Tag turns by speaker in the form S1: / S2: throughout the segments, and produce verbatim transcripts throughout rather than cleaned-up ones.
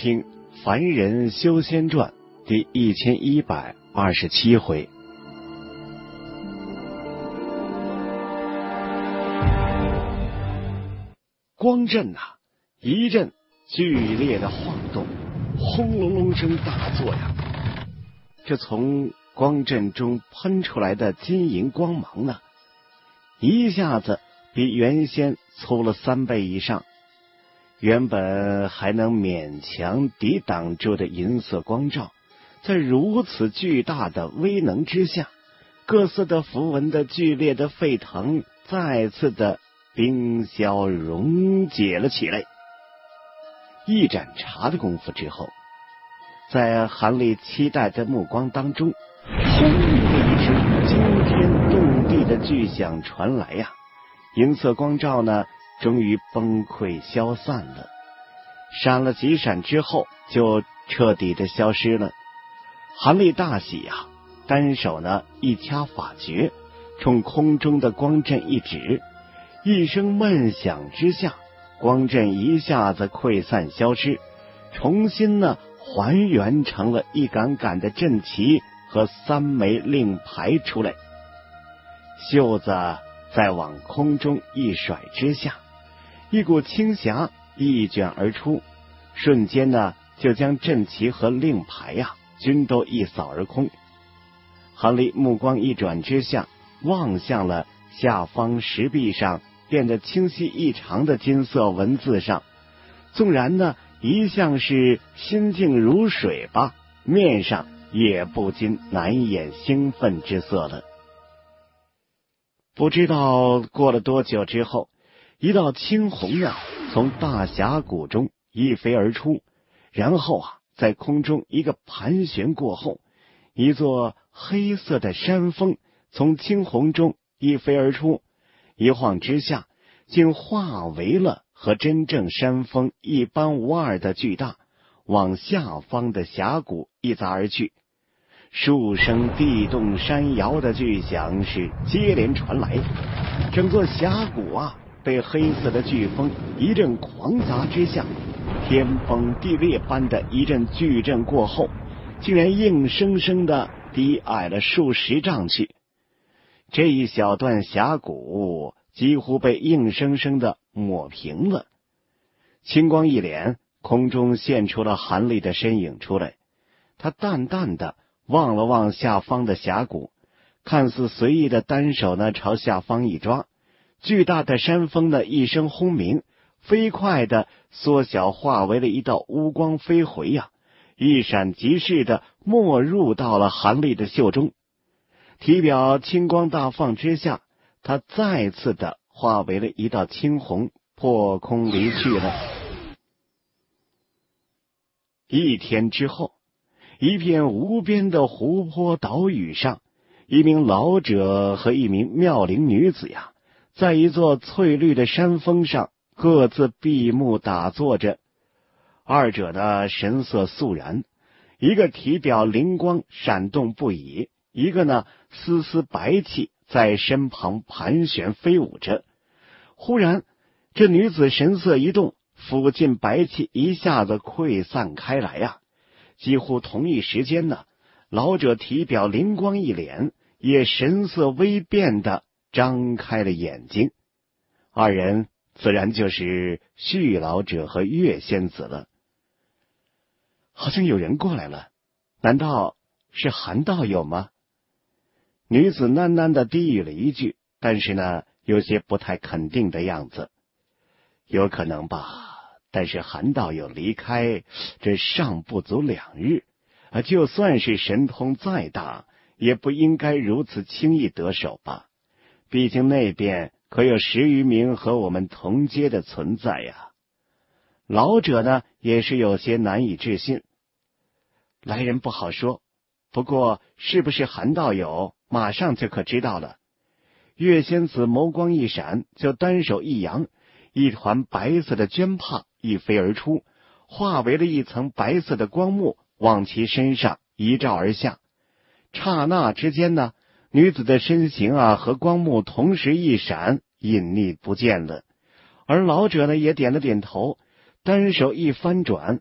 S1: 听《凡人修仙传》第一千一百二十七回。光阵呐、啊，一阵剧烈的晃动，轰隆隆声大作呀。这从光阵中喷出来的金银光芒呢，一下子比原先粗了三倍以上。原本还能勉强抵挡住的银色光照，在如此巨大的威能之下，各色的符文的剧烈的沸腾，再次的冰消溶解了起来。一盏茶的功夫之后，在韩立期待的目光当中，轰的一声惊天动地的巨响传来呀、啊！银色光照呢，终于崩溃消散了，闪了几闪之后就彻底的消失了。韩立大喜呀、啊，单手呢一掐法诀，冲空中的光阵一指，一声闷响之下，光阵一下子溃散消失，重新呢还原成了一杆杆的阵旗和三枚令牌出来。袖子再往空中一甩之下，一股青霞一卷而出，瞬间呢就将阵旗和令牌呀、啊、均都一扫而空。韩立目光一转之下，望向了下方石壁上变得清晰异常的金色文字上，纵然呢一向是心静如水吧，面上也不禁难掩兴奋之色了。不知道过了多久之后，一道青红呢从大峡谷中一飞而出，然后啊在空中一个盘旋过后，一座黑色的山峰从青红中一飞而出，一晃之下竟化为了和真正山峰一般无二的巨大，往下方的峡谷一砸而去。数声地动山摇的巨响是接连传来，整座峡谷啊被黑色的飓风一阵狂砸之下，天崩地裂般的一阵巨震过后，竟然硬生生的低矮了数十丈去。这一小段峡谷几乎被硬生生的抹平了。青光一敛，空中现出了韩立的身影出来，他淡淡的望了望下方的峡谷，看似随意的单手呢朝下方一抓，巨大的山峰的一声轰鸣，飞快的缩小化为了一道乌光飞回呀、啊，一闪即逝的没入到了韩立的袖中。体表青光大放之下，他再次的化为了一道青红，破空离去了。一天之后，一片无边的湖泊岛屿上，一名老者和一名妙龄女子呀，在一座翠绿的山峰上各自闭目打坐着。二者的神色肃然，一个体表灵光闪动不已，一个呢丝丝白气在身旁盘旋飞舞着。忽然这女子神色一动，附近白气一下子溃散开来呀、啊！几乎同一时间呢，老者体表灵光一敛，也神色微变的张开了眼睛。二人自然就是旭老者和月仙子了。好像有人过来了，难道是韩道友吗？女子喃喃的低语了一句，但是呢有些不太肯定的样子。有可能吧，但是韩道友离开这尚不足两日，啊，就算是神通再大，也不应该如此轻易得手吧。毕竟那边可有十余名和我们同阶的存在呀。老者呢也是有些难以置信。来人不好说，不过是不是韩道友，马上就可知道了。月仙子眸光一闪，就单手一扬，一团白色的绢帕一飞而出，化为了一层白色的光幕，往其身上一照而下。刹那之间呢，女子的身形啊和光幕同时一闪，隐匿不见了。而老者呢也点了点头，单手一翻转，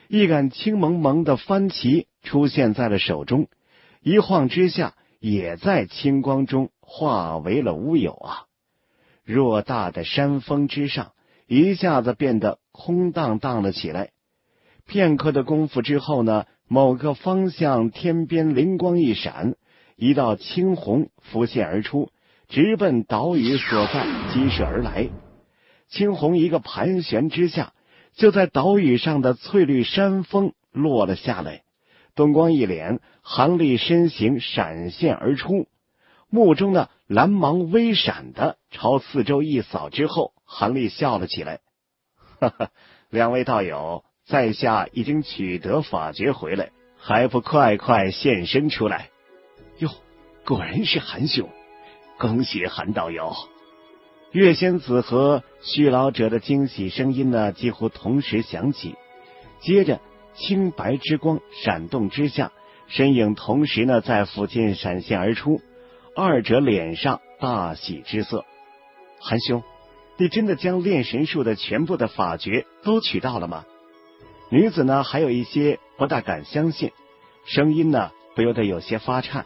S1: 一杆青蒙蒙的幡旗出现在了手中，一晃之下也在青光中化为了乌有啊！偌大的山峰之上，一下子变得空荡荡了起来。片刻的功夫之后呢，某个方向天边灵光一闪，一道青虹浮现而出，直奔岛屿所在击射而来。青虹一个盘旋之下，就在岛屿上的翠绿山峰落了下来。东光一脸，韩立身形闪现而出，目中的蓝芒微闪的朝四周一扫之后，韩立笑了起来：哈哈，两位道友，在下已经取得法诀回来，还不快快现身出来？哟，果然是韩兄，恭喜韩道友！月仙子和续老者的惊喜声音呢，几乎同时响起。接着，青白之光闪动之下，身影同时呢在附近闪现而出，二者脸上大喜之色。韩兄，你真的将炼神术的全部的法诀都取到了吗？女子呢还有一些不大敢相信，声音呢不由得有些发颤。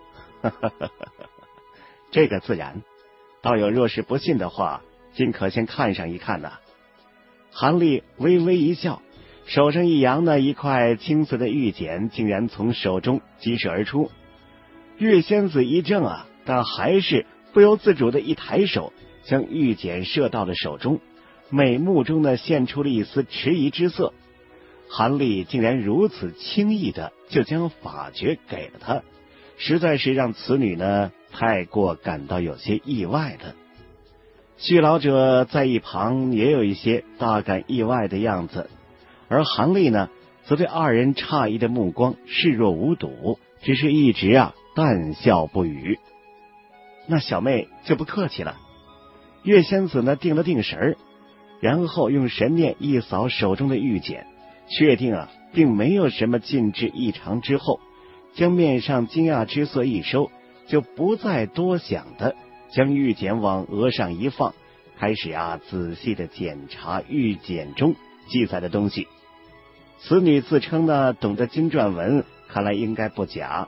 S1: 这个自然，道友若是不信的话，尽可先看上一看呢、啊。韩立微微一笑，手上一扬呢，一块青色的玉简竟然从手中击射而出。月仙子一怔啊，但还是不由自主的一抬手，将玉简射到了手中，美目中呢现出了一丝迟疑之色。韩立竟然如此轻易的就将法诀给了他，实在是让此女呢太过感到有些意外了。续老者在一旁也有一些大感意外的样子，而韩立呢则对二人诧异的目光视若无睹，只是一直啊淡笑不语。那小妹就不客气了。月仙子呢定了定神儿，然后用神念一扫手中的玉简，确定啊并没有什么禁制异常之后，将面上惊讶之色一收，就不再多想的将玉简往额上一放，开始啊仔细的检查玉简中记载的东西。此女自称呢懂得金篆文，看来应该不假。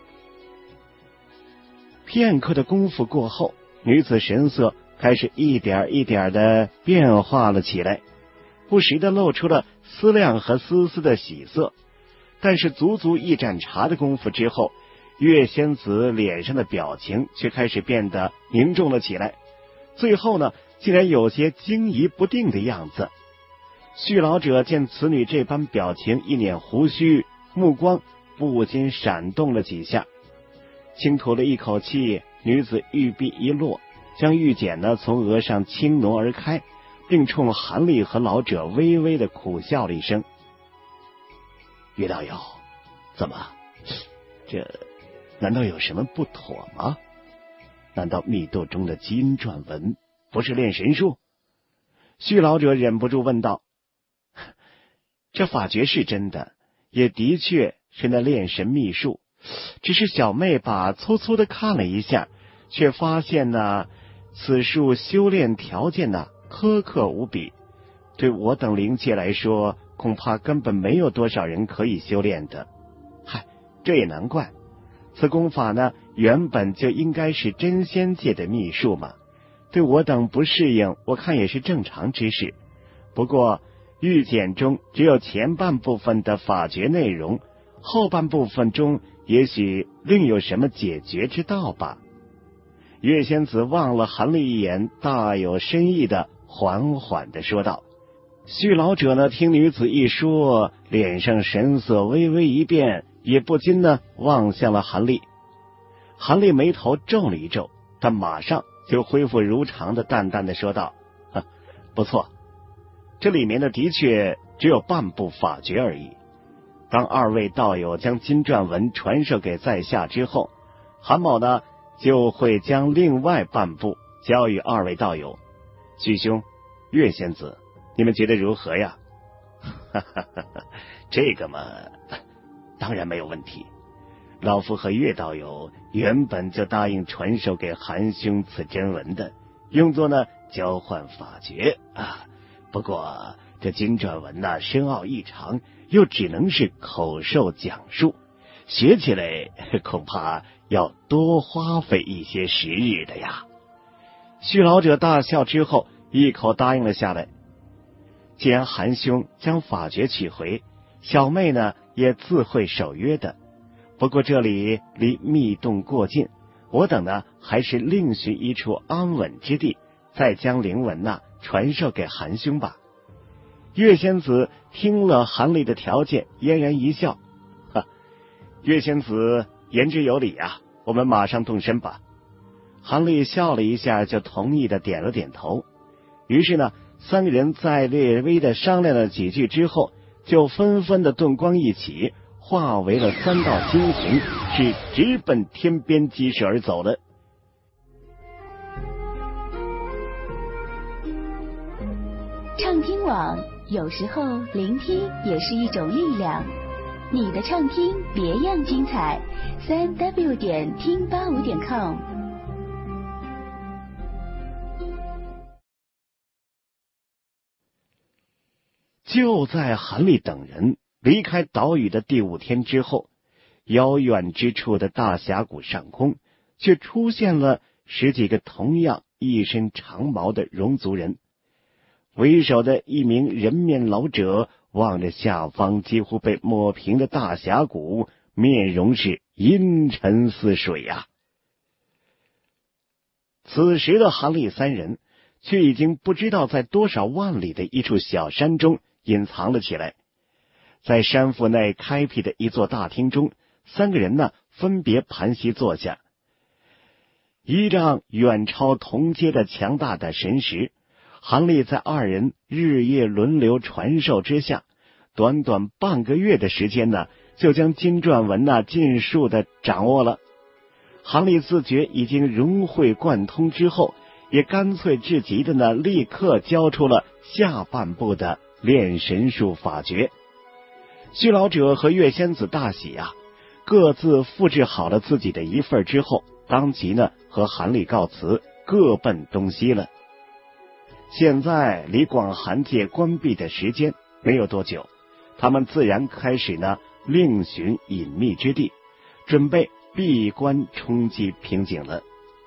S1: 片刻的功夫过后，女子神色开始一点一点的变化了起来，不时的露出了丝亮和丝丝的喜色。但是足足一盏茶的功夫之后，月仙子脸上的表情却开始变得凝重了起来，最后呢竟然有些惊疑不定的样子。续老者见此女这般表情，一捻胡须，目光不禁闪动了几下，轻吐了一口气，女子玉臂一落，将玉简呢从额上轻挪而开，并冲韩立和老者微微的苦笑了一声。岳道友，怎么，这难道有什么不妥吗？难道密斗中的金篆文不是炼神术？续老者忍不住问道。这法诀是真的，也的确是那炼神秘术，只是小妹把粗粗的看了一下，却发现呢此术修炼条件呢苛刻无比，对我等灵界来说，恐怕根本没有多少人可以修炼的。嗨，这也难怪，此功法呢原本就应该是真仙界的秘术嘛，对我等不适应，我看也是正常之事。不过玉简中只有前半部分的法诀内容，后半部分中也许另有什么解决之道吧。月仙子望了韩立一眼，大有深意的缓缓的说道。续老者呢听女子一说，脸上神色微微一变，也不禁呢望向了韩立。韩立眉头皱了一皱，但马上就恢复如常的淡淡的说道：不错，这里面的的确只有半部法诀而已。当二位道友将金篆文传授给在下之后，韩某呢就会将另外半部交予二位道友。旭兄、月仙子，你们觉得如何呀？这个嘛，当然没有问题。老夫和岳道友原本就答应传授给韩兄此真文的，用作呢交换法诀啊。不过这这金转文呐、啊、深奥异常，又只能是口授讲述，学起来恐怕要多花费一些时日的呀。徐老者大笑之后，一口答应了下来。既然韩兄将法诀取回，小妹呢也自会守约的。不过这里离密洞过近，我等呢还是另寻一处安稳之地，再将灵文呐、啊、传授给韩兄吧。月仙子听了韩立的条件，嫣然一笑，哈，月仙子言之有理啊，我们马上动身吧。韩立笑了一下，就同意的点了点头。于是呢，三个人在略微的商量了几句之后，就纷纷的遁光一起，化为了三道金hình，是直奔天边鸡舍而走了。
S2: 畅听网，有时候聆听也是一种力量。你的畅听别样精彩，三 w 点听八五点 com。
S1: 就在韩立等人离开岛屿的第五天之后，遥远之处的大峡谷上空，却出现了十几个同样一身长毛的戎族人。为首的一名人面老者望着下方几乎被抹平的大峡谷，面容是阴沉似水啊。此时的韩立三人却已经不知道在多少万里的一处小山中隐藏了起来。在山腹内开辟的一座大厅中，三个人呢分别盘膝坐下。依仗远超同阶的强大的神识，韩立在二人日夜轮流传授之下，短短半个月的时间呢，就将金篆文呢尽数的掌握了。韩立自觉已经融会贯通之后，也干脆至极的呢，立刻交出了下半部的炼神术法诀。虚老者和月仙子大喜啊，各自复制好了自己的一份之后，当即呢和韩立告辞，各奔东西了。现在离广寒界关闭的时间没有多久，他们自然开始呢另寻隐秘之地，准备闭关冲击瓶颈了。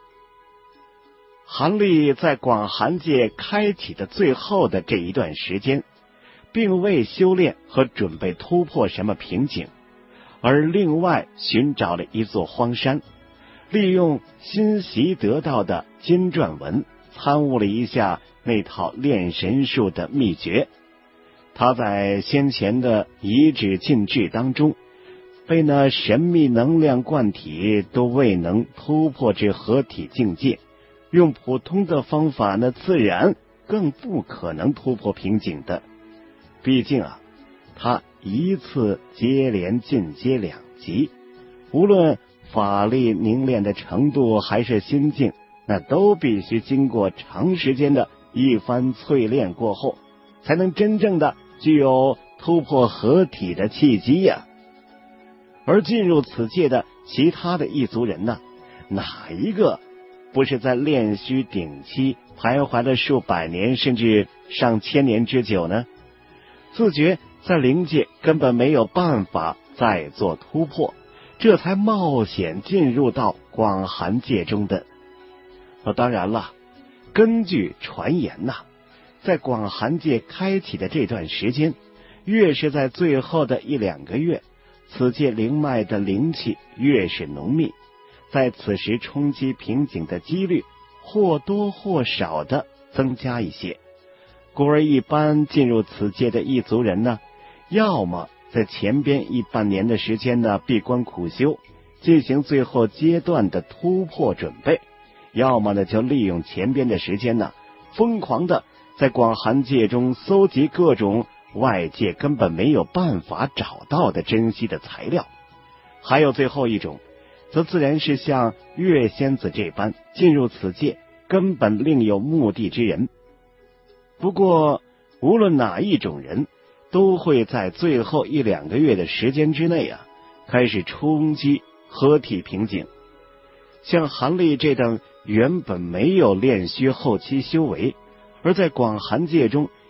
S1: 韩立在广寒界开启的最后的这一段时间，并未修炼和准备突破什么瓶颈，而另外寻找了一座荒山，利用新习得到的金篆文，参悟了一下那套炼神术的秘诀。他在先前的遗址禁制当中，被那神秘能量灌体都未能突破至合体境界，用普通的方法呢，自然更不可能突破瓶颈的。毕竟啊，他一次接连进阶两级，无论法力凝练的程度还是心境，那都必须经过长时间的一番淬炼过后，才能真正的具有突破合体的契机呀、啊。而进入此界的其他的异族人呢，哪一个不是在炼虚顶期徘徊了数百年甚至上千年之久呢？自觉在灵界根本没有办法再做突破，这才冒险进入到广寒界中的。哦，当然了，根据传言呐、啊，在广寒界开启的这段时间，越是在最后的一两个月，此界灵脉的灵气越是浓密，在此时冲击瓶颈的几率或多或少的增加一些。故而一般进入此界的异族人呢，要么在前边一半年的时间呢闭关苦修，进行最后阶段的突破准备，要么呢就利用前边的时间呢，疯狂的在广寒界中搜集各种外界根本没有办法找到的珍稀的材料。还有最后一种，则自然是像月仙子这般进入此界根本另有目的之人。不过无论哪一种人，都会在最后一两个月的时间之内啊，开始冲击合体瓶颈。像韩立这等原本没有炼虚后期修为，而在广寒界中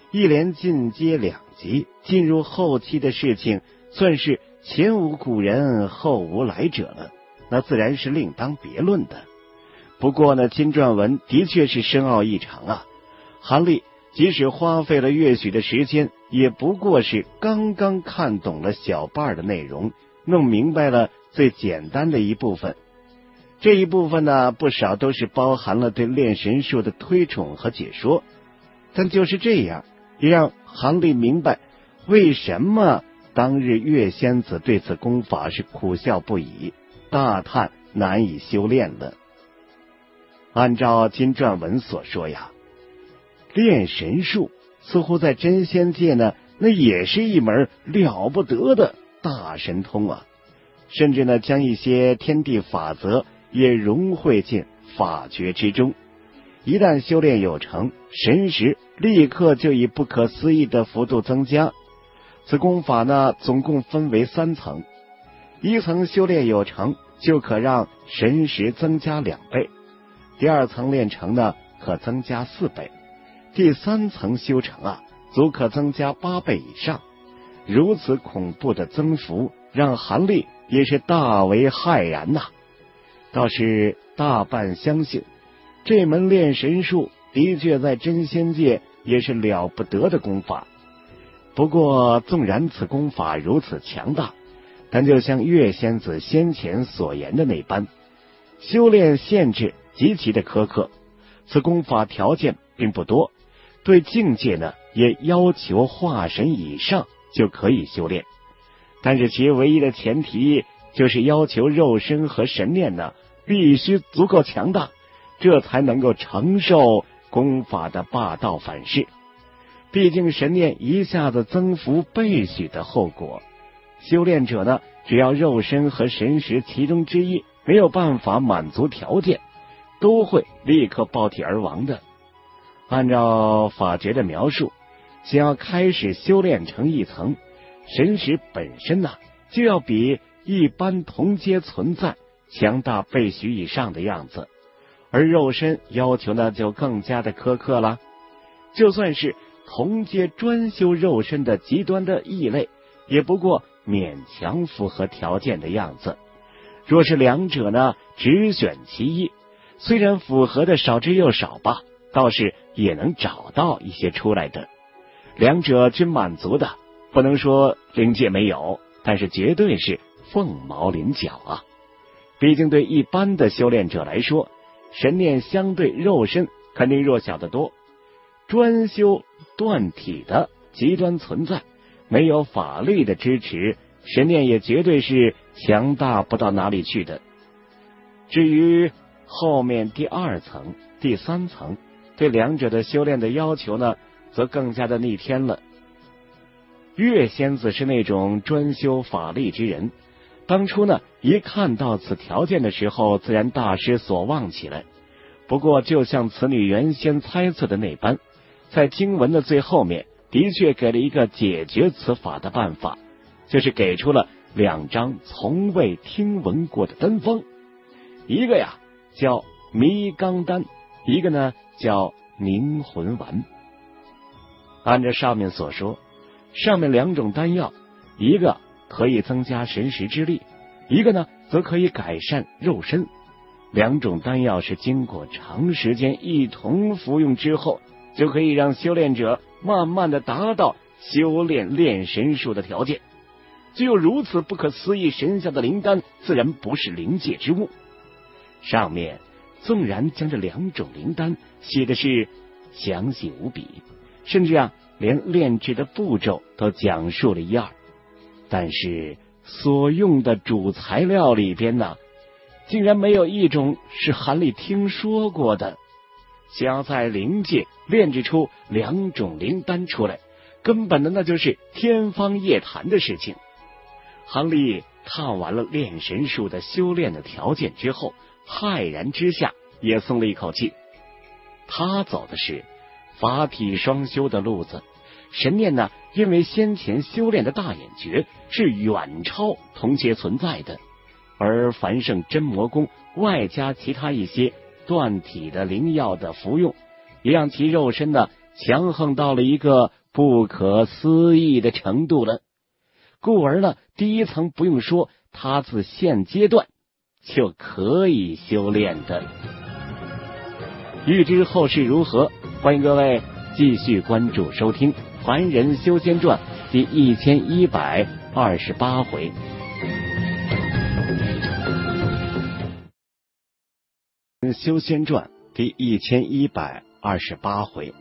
S1: 一连进阶两级，进入后期的事情算是前无古人后无来者了，那自然是另当别论的。不过呢，金传文的确是深奥异常啊。韩立即使花费了月许的时间，也不过是刚刚看懂了小半的内容，弄明白了最简单的一部分。这一部分呢，不少都是包含了对炼神术的推崇和解说，但就是这样，也让韩立明白为什么当日月仙子对此功法是苦笑不已，大叹难以修炼了。按照金传文所说呀，炼神术似乎在真仙界呢，那也是一门了不得的大神通啊，甚至呢将一些天地法则也融汇进法诀之中。一旦修炼有成，神识立刻就以不可思议的幅度增加。此功法呢，总共分为三层，一层修炼有成，就可让神识增加两倍；第二层炼成呢，可增加四倍；第三层修成啊，足可增加八倍以上。如此恐怖的增幅，让韩立也是大为骇然呐、啊。倒是大半相信，这门炼神术的确在真仙界也是了不得的功法。不过纵然此功法如此强大，但就像月仙子先前所言的那般，修炼限制极其的苛刻，此功法条件并不多，对境界呢也要求化神以上就可以修炼，但是其唯一的前提就是要求肉身和神念呢必须足够强大，这才能够承受功法的霸道反噬。毕竟神念一下子增幅倍许的后果，修炼者呢，只要肉身和神识其中之一没有办法满足条件，都会立刻爆体而亡的。按照法诀的描述，想要开始修炼成一层，神识本身呢，就要比一般同阶存在强大倍许以上的样子，而肉身要求呢就更加的苛刻了。就算是同阶专修肉身的极端的异类，也不过勉强符合条件的样子。若是两者呢只选其一，虽然符合的少之又少吧，倒是也能找到一些出来的。两者均满足的，不能说灵界没有，但是绝对是凤毛麟角啊。毕竟对一般的修炼者来说，神念相对肉身肯定弱小得多，专修断体的极端存在，没有法力的支持，神念也绝对是强大不到哪里去的。至于后面第二层、第三层，对两者的修炼的要求呢，则更加的逆天了。月仙子是那种专修法力之人，当初呢，一看到此条件的时候，自然大失所望起来。不过就像此女原先猜测的那般，在经文的最后面的确给了一个解决此法的办法，就是给出了两张从未听闻过的丹方，一个呀叫迷罡丹，一个呢叫凝魂丸。按照上面所说，上面两种丹药，一个可以增加神识之力，一个呢则可以改善肉身。两种丹药是经过长时间一同服用之后，就可以让修炼者慢慢的达到修炼炼神术的条件。具有如此不可思议神效的灵丹，自然不是灵界之物。上面纵然将这两种灵丹写的是详细无比，甚至啊连炼制的步骤都讲述了一二，但是所用的主材料里边呢，竟然没有一种是韩立听说过的。想要在灵界炼制出两种灵丹出来，根本的那就是天方夜谭的事情。韩立看完了炼神术的修炼的条件之后，骇然之下也松了一口气。他走的是法体双修的路子，神念呢，因为先前修炼的大眼诀是远超同阶存在的，而凡圣真魔功外加其他一些断体的灵药的服用，也让其肉身呢强横到了一个不可思议的程度了。故而呢，第一层不用说，他自现阶段就可以修炼的。欲知后事如何，欢迎各位继续关注收听《凡人修仙传》第一千一百二十八回。修仙传第一千一百二十八回。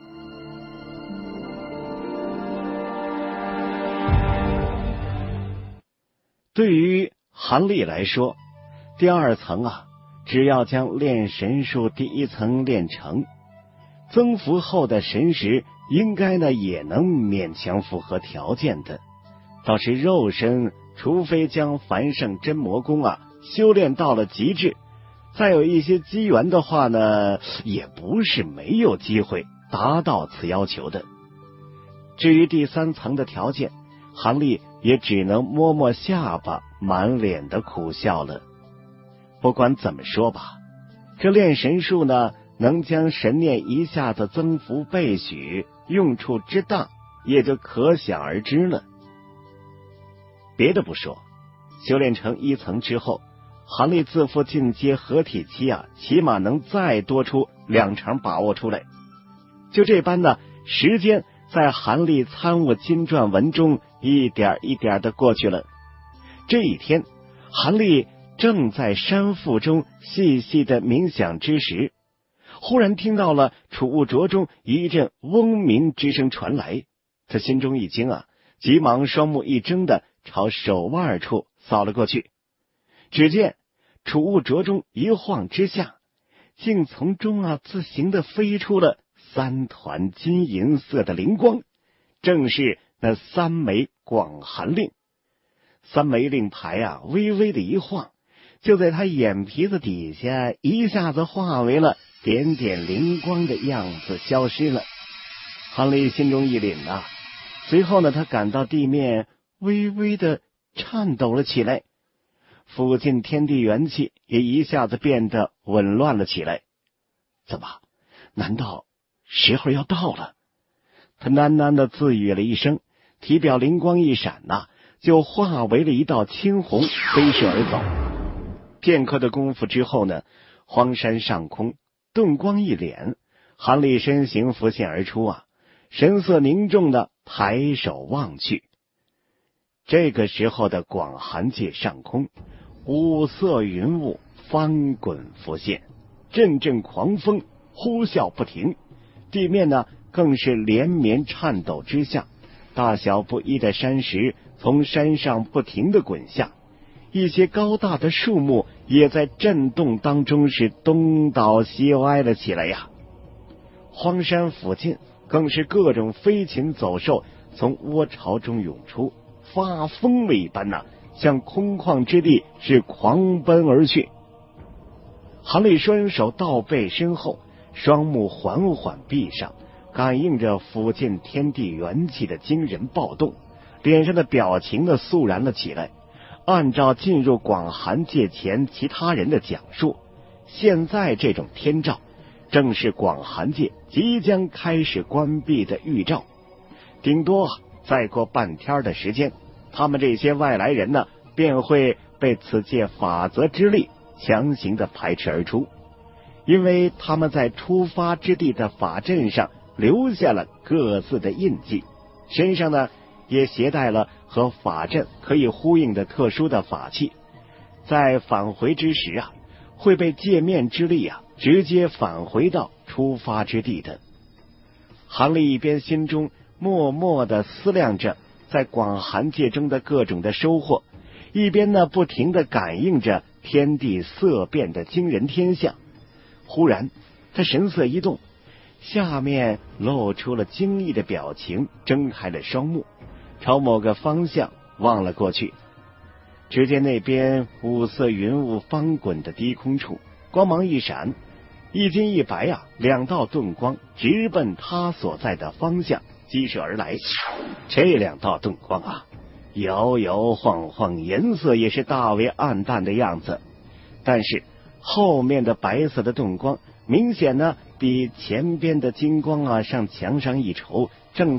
S1: 对于韩立来说，第二层啊，只要将炼神术第一层练成，增幅后的神识应该呢也能勉强符合条件的。倒是肉身，除非将凡圣真魔功啊修炼到了极致，再有一些机缘的话呢，也不是没有机会达到此要求的。至于第三层的条件，韩立也只能摸摸下巴，满脸的苦笑了。不管怎么说吧，这炼神术呢，能将神念一下子增幅倍许，用处之大也就可想而知了。别的不说，修炼成一层之后，韩立自负进阶合体期啊，起码能再多出两成把握出来。就这般呢，时间在韩立参悟金传文中一点一点的过去了。这一天，韩立正在山腹中细细的冥想之时，忽然听到了储物卓中一阵嗡鸣之声传来，他心中一惊啊，急忙双目一睁的朝手腕处扫了过去。只见储物卓中一晃之下，竟从中啊自行的飞出了三团金银色的灵光，正是那三枚广寒令。三枚令牌啊微微的一晃，就在他眼皮子底下一下子化为了点点灵光的样子消失了。韩立心中一凛啊，随后呢，他感到地面微微的颤抖了起来，附近天地元气也一下子变得紊乱了起来。怎么？难道时候要到了？他喃喃的自语了一声，体表灵光一闪呐、啊，就化为了一道青红，飞射而走。片刻的功夫之后呢，荒山上空顿光一敛，韩立身形浮现而出啊，神色凝重的抬手望去。这个时候的广寒界上空，五色云雾翻滚浮现，阵阵狂风呼啸不停，地面呢更是连绵颤抖之下，大小不一的山石从山上不停的滚下，一些高大的树木也在震动当中是东倒西歪了起来呀。荒山附近更是各种飞禽走兽从窝巢中涌出，发疯了一般呐、啊，向空旷之地是狂奔而去。韩立双手倒背身后，双目缓缓闭上，感应着附近天地元气的惊人暴动，脸上的表情呢肃然了起来。按照进入广寒界前其他人的讲述，现在这种天兆正是广寒界即将开始关闭的预兆。顶多再过半天的时间，他们这些外来人呢便会被此界法则之力强行的排斥而出，因为他们在出发之地的法阵上留下了各自的印记，身上呢也携带了和法阵可以呼应的特殊的法器，在返回之时啊，会被界面之力啊直接返回到出发之地的。韩立一边心中默默的思量着在广寒界中的各种的收获，一边呢不停的感应着天地色变的惊人天象。忽然他神色一动，下面露出了惊异的表情，睁开了双目，朝某个方向望了过去。只见那边五色云雾翻滚的低空处，光芒一闪，一金一白啊，两道盾光直奔他所在的方向激射而来。这两道盾光啊，摇摇晃晃，颜色也是大为暗淡的样子，但是后面的白色的盾光明显呢比前边的金光啊上墙上一筹，正在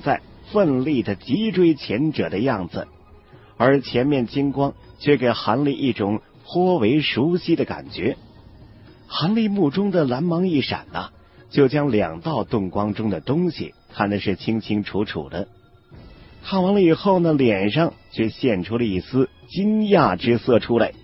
S1: 奋力的急追前者的样子，而前面金光却给韩立一种颇为熟悉的感觉。韩立目中的蓝芒一闪啊，就将两道动光中的东西看的是清清楚楚的。看完了以后呢，脸上却现出了一丝惊讶之色出来。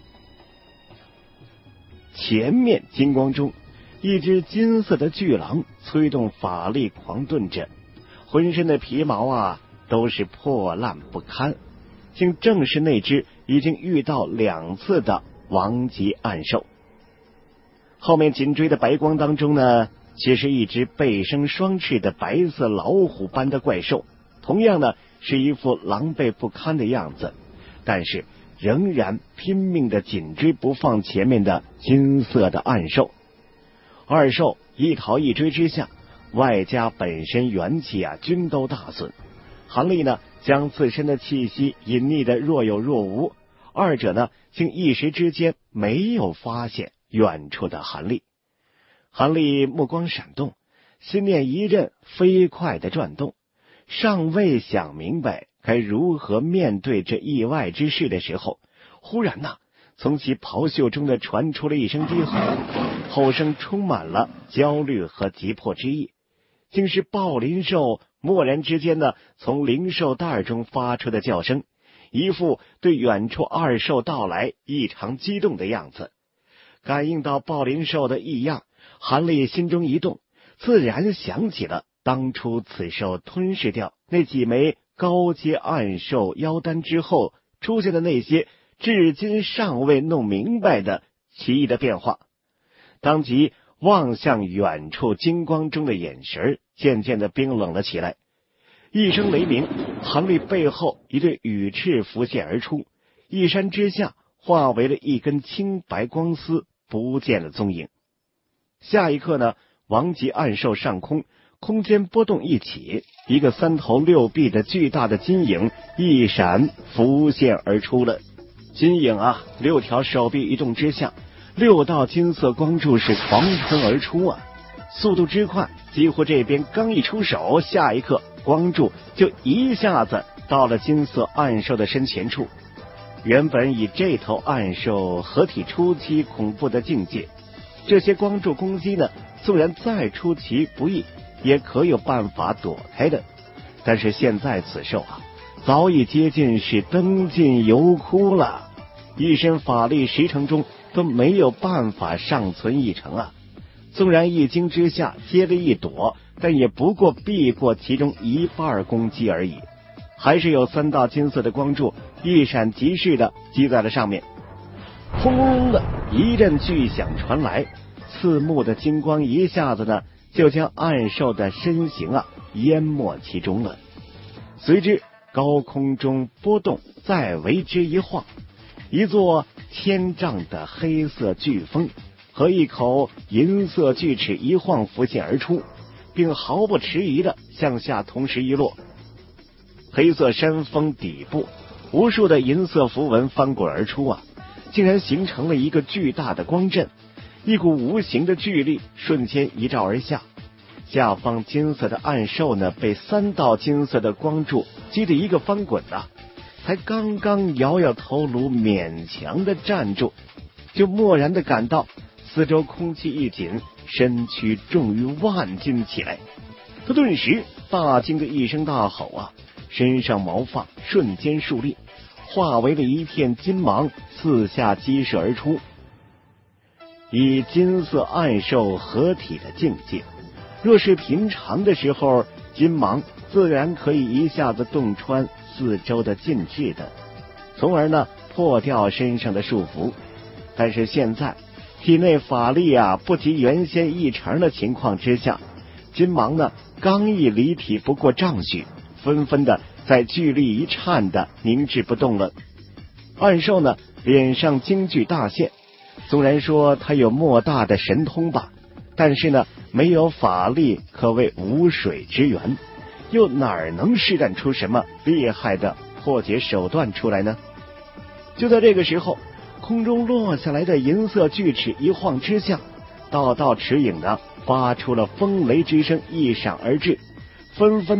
S1: 前面金光中，一只金色的巨狼催动法力狂遁着，浑身的皮毛啊都是破烂不堪，竟正是那只已经遇到两次的王级暗兽。后面紧追的白光当中呢，却是一只背生双翅的白色老虎般的怪兽，同样呢是一副狼狈不堪的样子，但是仍然拼命的紧追不放前面的金色的暗兽。二兽一逃一追之下，外加本身元气啊均都大损。韩立呢将自身的气息隐匿的若有若无，二者呢竟一时之间没有发现远处的韩立。韩立目光闪动，心念一阵飞快的转动，尚未想明白该如何面对这意外之事的时候，忽然呐、啊，从其袍袖中的传出了一声低吼，吼声充满了焦虑和急迫之意，竟是豹鳞兽蓦然之间呢从灵兽袋中发出的叫声，一副对远处二兽到来异常激动的样子。感应到豹鳞兽的异样，韩立心中一动，自然想起了当初此兽吞噬掉那几枚高阶暗兽妖丹之后出现的那些至今尚未弄明白的奇异的变化。当即望向远处金光中的眼神渐渐的冰冷了起来。一声雷鸣，韩立背后一对羽翅浮现而出，一山之下化为了一根青白光丝，不见了踪影。下一刻呢，王级暗兽上空空间波动一起，一个三头六臂的巨大的金影一闪浮现而出了。金影啊，六条手臂一动之下，六道金色光柱是狂喷而出啊，速度之快，几乎这边刚一出手，下一刻光柱就一下子到了金色暗兽的身前处。原本以这头暗兽合体初期恐怖的境界，这些光柱攻击呢，纵然再出其不意，也可有办法躲开的。但是现在此兽啊，早已接近是灯尽油枯了，一身法力十成中都没有办法尚存一成啊。纵然一惊之下接了一躲，但也不过避过其中一半攻击而已。还是有三道金色的光柱一闪即逝的击在了上面。轰隆隆的一阵巨响传来，刺目的金光一下子呢就将暗兽的身形啊淹没其中了。随之高空中波动再为之一晃，一座千丈的黑色巨峰和一口银色巨齿一晃浮现而出，并毫不迟疑的向下同时一落。黑色山峰底部无数的银色符文翻滚而出啊，竟然形成了一个巨大的光阵，一股无形的巨力瞬间一照而下。下方金色的暗兽呢，被三道金色的光柱击得一个翻滚啊，才刚刚摇摇头颅勉强的站住，就蓦然的感到四周空气一紧，身躯重于万斤起来。他顿时大惊的一声大吼啊，身上毛发瞬间竖立，化为了一片金芒，四下激射而出。以金色暗兽合体的境界，若是平常的时候，金芒自然可以一下子洞穿四周的禁制的，从而呢破掉身上的束缚。但是现在体内法力啊不及原先一成的情况之下，金芒呢刚一离体不过丈许，纷纷的在巨力一颤的凝滞不动了。暗兽呢脸上惊惧大现，纵然说他有莫大的神通吧，但是呢没有法力可谓无水之源，又哪能施展出什么厉害的破解手段出来呢？就在这个时候，空中落下来的银色巨齿一晃之下，道道齿影呢发出了风雷之声一闪而至，纷纷的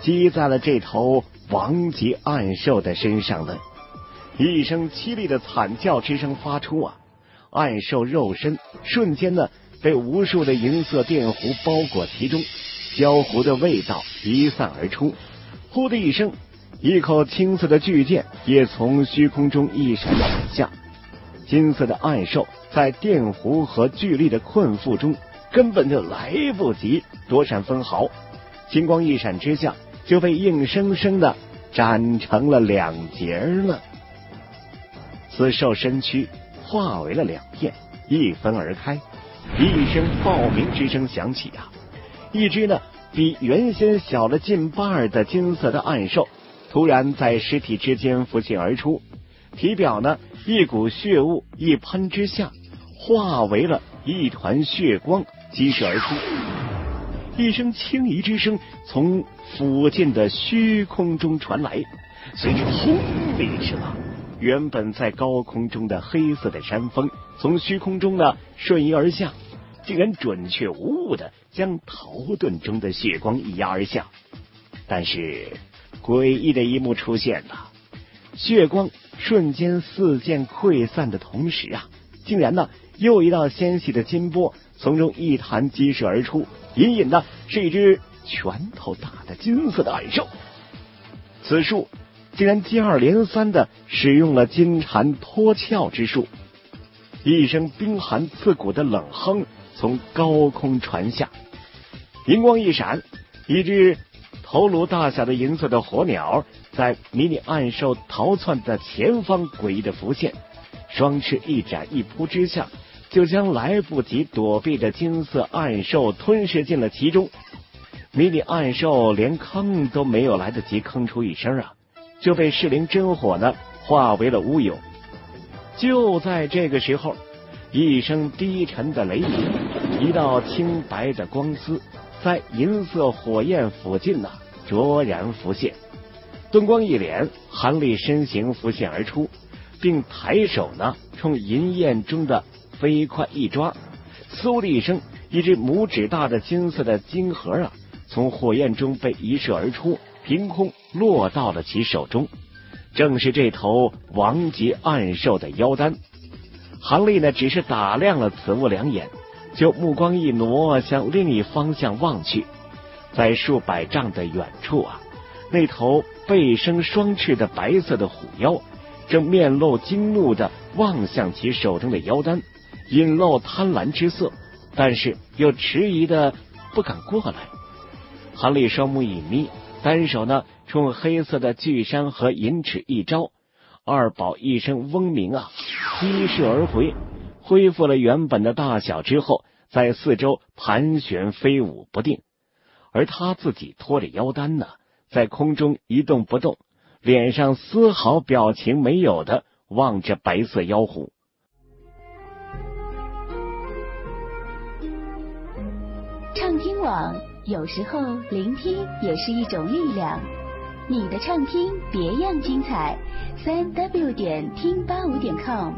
S1: 击在了这头王级暗兽的身上了。一声凄厉的惨叫之声发出啊，暗兽肉身瞬间呢被无数的银色电弧包裹其中，焦糊的味道弥散而出。呼的一声，一口青色的巨剑也从虚空中一闪而下。金色的暗兽在电弧和巨力的困缚中，根本就来不及躲闪分毫，金光一闪之下，就被硬生生的斩成了两截了。此兽身躯化为了两片，一分而开。一声爆鸣之声响起啊，一只呢比原先小了近半的金色的暗兽突然在尸体之间浮现而出，体表呢一股血雾一喷之下，化为了一团血光激射而出。一声轻疑之声从附近的虚空中传来，随着轰的一声啊，原本在高空中的黑色的山峰从虚空中呢瞬移而下，竟然准确无误的将陶遁中的血光一压而下。但是诡异的一幕出现了，血光瞬间四溅溃散的同时啊，竟然呢又一道纤细的金波从中一弹激射而出，隐隐的是一只拳头大的金色的暗兽。此术竟然接二连三的使用了金蝉脱壳之术。一声冰寒刺骨的冷哼从高空传下，银光一闪，一只头颅大小的银色的火鸟在迷你暗兽逃窜的前方诡异的浮现，双翅一展一扑之下，就将来不及躲避的金色暗兽吞噬进了其中。迷你暗兽连吭都没有来得及吭出一声啊，就被噬灵真火呢化为了乌有。就在这个时候，一声低沉的雷鸣，一道清白的光丝在银色火焰附近呢卓然浮现。顿光一脸，韩立身形浮现而出，并抬手呢冲银焰中的飞快一抓，嗖的一声，一只拇指大的金色的金盒啊从火焰中被移射而出，凭空落到了其手中，正是这头王级暗兽的妖丹。韩立呢只是打量了此物两眼，就目光一挪向另一方向望去，在数百丈的远处啊，那头背生双翅的白色的虎妖正面露惊怒的望向其手中的妖丹，隐露贪婪之色，但是又迟疑的不敢过来。韩立双目一眯，单手呢冲黑色的巨山和银尺一招，二宝一声嗡鸣啊，激射而回，恢复了原本的大小之后，在四周盘旋飞舞不定。而他自己拖着妖丹呢，在空中一动不动，脸上丝毫表情没有的望着白色妖狐。
S2: 畅听网，有时候聆听也是一种力量。你的畅听别样精彩，三 w 点听八五点 com。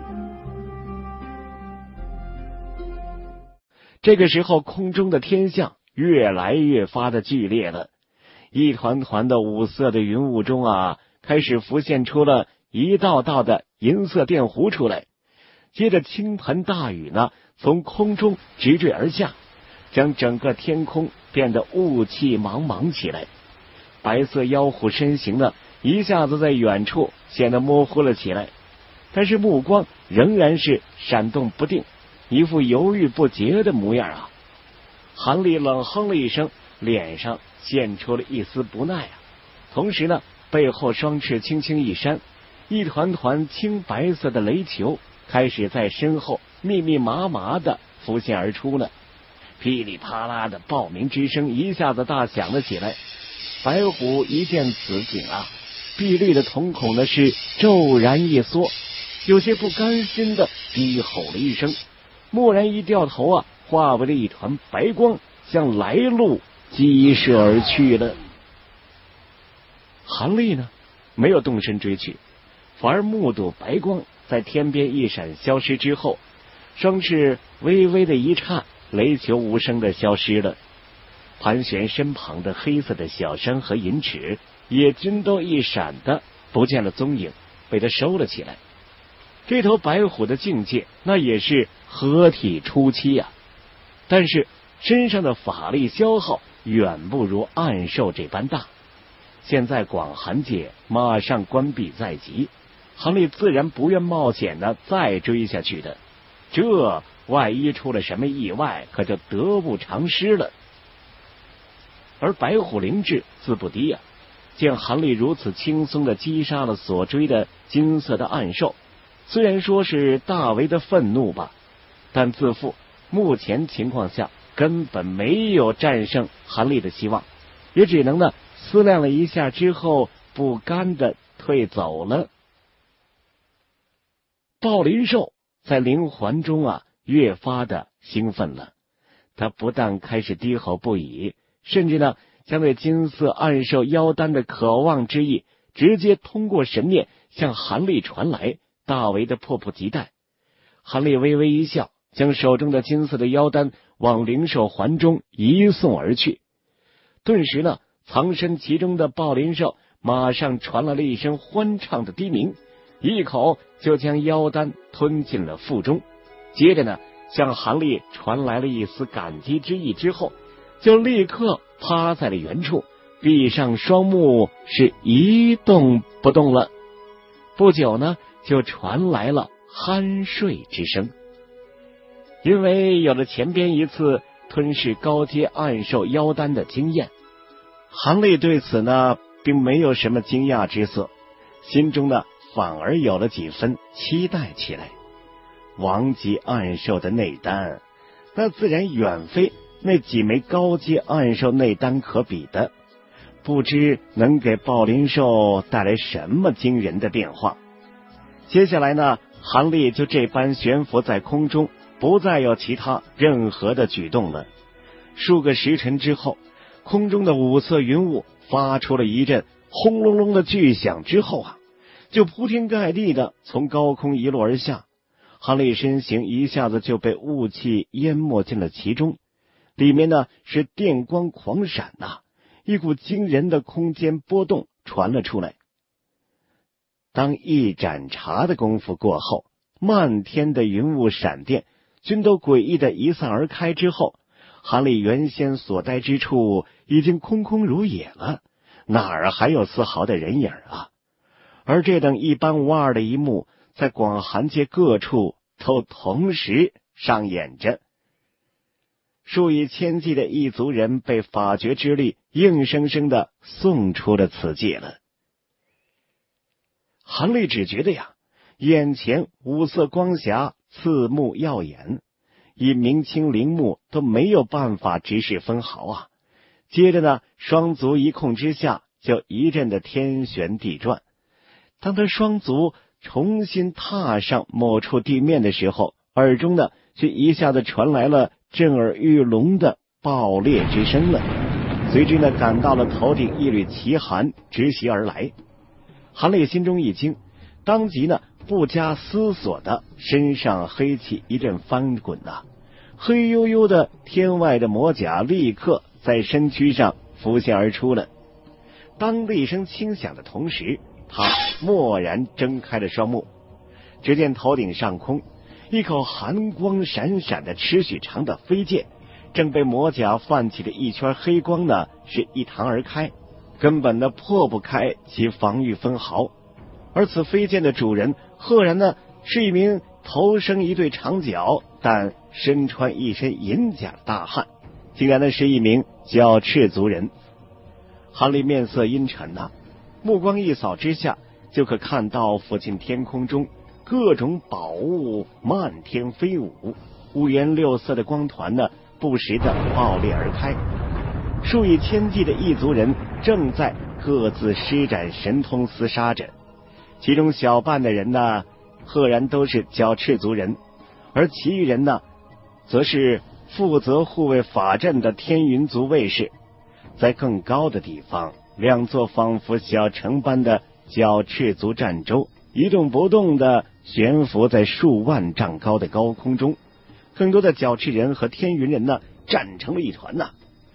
S1: 这个时候，空中的天象越来越发的剧烈了，一团团的五色的云雾中啊，开始浮现出了一道道的银色电弧出来，接着倾盆大雨呢，从空中直坠而下，将整个天空变得雾气茫茫起来。白色妖狐身形呢，一下子在远处显得模糊了起来，但是目光仍然是闪动不定，一副犹豫不决的模样啊。韩立冷哼了一声，脸上现出了一丝不耐啊，同时呢，背后双翅轻轻一扇，一团团青白色的雷球开始在身后密密麻麻的浮现而出了。噼里啪啦的爆鸣之声一下子大响了起来。白虎一见此景啊，碧绿的瞳孔呢是骤然一缩，有些不甘心的低吼了一声，蓦然一掉头啊，化为了一团白光，向来路激射而去了。韩立呢没有动身追去，反而目睹白光在天边一闪消失之后，双翅微微的一颤，雷球无声的消失了。 盘旋身旁的黑色的小山和银尺也均都一闪的不见了踪影，被他收了起来。这头白虎的境界那也是合体初期呀、啊，但是身上的法力消耗远不如暗兽这般大。现在广寒界马上关闭在即，韩立自然不愿冒险呢再追下去的，这万一出了什么意外，可就得不偿失了。而白虎灵智自不低呀、啊，见韩立如此轻松的击杀了所追的金色的暗兽，虽然说是大为的愤怒吧，但自负目前情况下根本没有战胜韩立的希望，也只能呢思量了一下之后，不甘的退走了。豹林兽在灵环中啊越发的兴奋了，他不但开始低吼不已，甚至呢将对金色暗兽妖丹的渴望之意直接通过神念向韩立传来，大为的迫不及待。韩立微微一笑，将手中的金色的妖丹往灵兽环中移送而去。顿时呢，藏身其中的豹林兽马上传来了一声欢畅的低鸣，一口就将妖丹吞进了腹中。接着呢，向韩立传来了一丝感激之意之后，就立刻趴在了原处，闭上双目，是一动不动了。不久呢，就传来了酣睡之声。因为有了前边一次吞噬高阶暗兽妖丹的经验，韩立对此呢并没有什么惊讶之色，心中呢反而有了几分期待起来。王级暗兽的内丹，那自然远非那几枚高阶暗兽内丹可比的，不知能给豹林兽带来什么惊人的变化。接下来呢，韩立就这般悬浮在空中，不再有其他任何的举动了。数个时辰之后，空中的五色云雾发出了一阵轰隆隆的巨响之后啊，就铺天盖地的从高空一落而下。韩立身形一下子就被雾气淹没进了其中，里面呢是电光狂闪呐、啊，一股惊人的空间波动传了出来。当一盏茶的功夫过后，漫天的云雾闪电均都诡异的一散而开之后，韩立原先所待之处已经空空如也了，哪儿还有丝毫的人影啊？而这等一般无二的一幕，在广寒界各处都同时上演着。数以千计的异族人被法诀之力硬生生的送出了此界了。韩立只觉得呀，眼前五色光霞刺目耀眼，以明清灵目都没有办法直视分毫啊。接着呢，双足一空之下，就一阵的天旋地转。当他双足重新踏上某处地面的时候，耳中呢却一下子传来了震耳欲聋的爆裂之声了，随之呢感到了头顶一缕奇寒直袭而来。韩立心中一惊，当即呢不加思索的身上黑气一阵翻滚呐、啊，黑黝黝的天外的魔甲立刻在身躯上浮现而出了。当厉声轻响的同时，他蓦然睁开了双目，只见头顶上空一口寒光闪闪的尺许长的飞剑，正被魔甲泛起的一圈黑光呢是一弹而开，根本的破不开其防御分毫。而此飞剑的主人赫然呢是一名头生一对长角，但身穿一身银甲的大汉，竟然呢是一名角赤族人。韩立面色阴沉呐、啊，目光一扫之下，就可看到附近天空中各种宝物漫天飞舞，五颜六色的光团呢不时的爆裂而开。数以千计的异族人正在各自施展神通厮杀着，其中小半的人呢赫然都是角赤族人，而其余人呢则是负责护卫法阵的天云族卫士。在更高的地方，两座仿佛小城般的角赤族战舟一动不动的悬浮在数万丈高的高空中，更多的角赤人和天云人呢战成了一团呐、啊。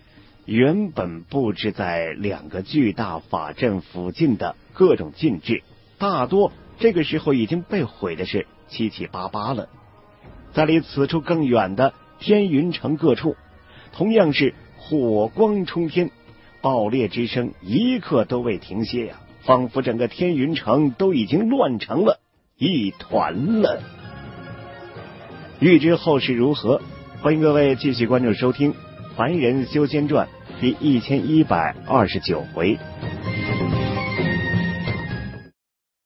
S1: 原本布置在两个巨大法阵附近的各种禁制，大多这个时候已经被毁的是七七八八了。在离此处更远的天云城各处，同样是火光冲天，爆裂之声一刻都未停歇呀，仿佛整个天云城都已经乱成了一团了。欲知后事如何，欢迎各位继续关注收听《凡人修仙传》第一千一百二十九回。